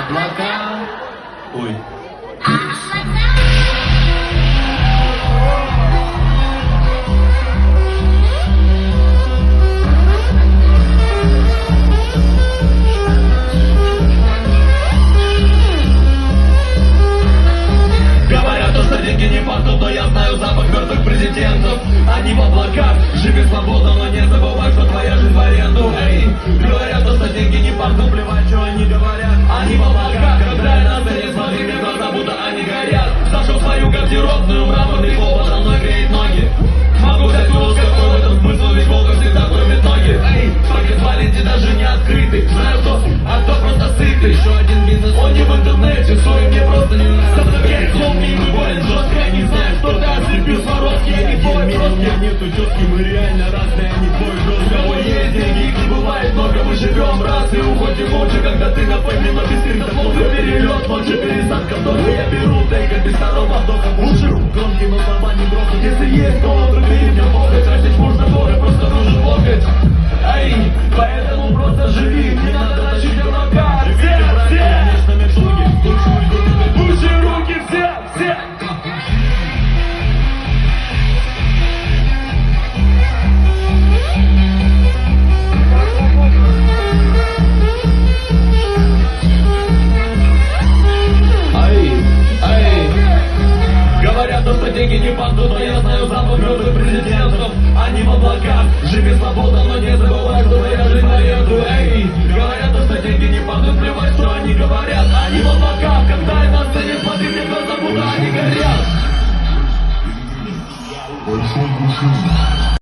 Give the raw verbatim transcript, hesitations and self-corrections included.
облака. Ой. Говорят, то, что деньги не пахнут, но я знаю запах мертвых президентов. Они в облаках, живи свободно, но не забывай, что твоя жизнь в аренду. Эй, говорят, то, что деньги не пахнут, плевать, что они говорят. Они в облаках, когда я на сцене, смотри мне в глаза, будто они горят. Зашел в свою гардеробную, мраморный пол подо мной греет ноги. Могу взять голос, какой в этом смысл, ведь волка всегда кормит ноги. Эй, пакет валите даже не открытый. Знаю кто, а кто просто сытый. Еще один бизнес, он не в интернете, свой мне просто не нравится. Нету тетки, мы реально разные, они твой рост. У кого есть деньги, их не бывает много, мы живем раз и уходим молча, когда ты на пойме, но без скрипта, молча перелет, молча пересадка, только я беру тейка без второго вдоха. Лучше громкий, но слова не грохнут, если есть, то отрубили мне локоть, тратить можно горы, просто нужен локоть. Эй, поэтому просто живи, не надо тащить дурака. Все, все, конечно, межуги, лучшие руки, все, все. Говорят, что деньги не пахнут, но я знаю запах мертвых президентов. Они в облаках, живи свободно, но не забывай, что твоя жизнь в аренду. Эй, говорят, что деньги не пахнут, плевать, что они говорят. Они в облаках, когда я на сцене, смотри мне в глаза, будто они горят.